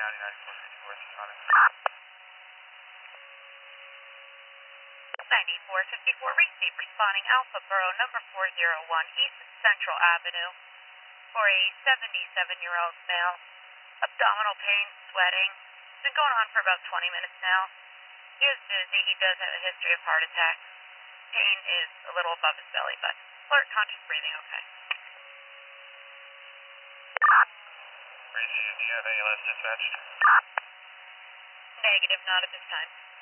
County, 9454, responding. 9454, receive responding Alpha Borough number 401 East Central Avenue for a 77-year-old male. Abdominal pain, sweating. It's been going on for about 20 minutes now. He is dizzy. He does have a history of heart attack. Pain is a little above his belly, but alert, conscious breathing, okay. Receive, do you have ALS dispatched? Negative, not at this time.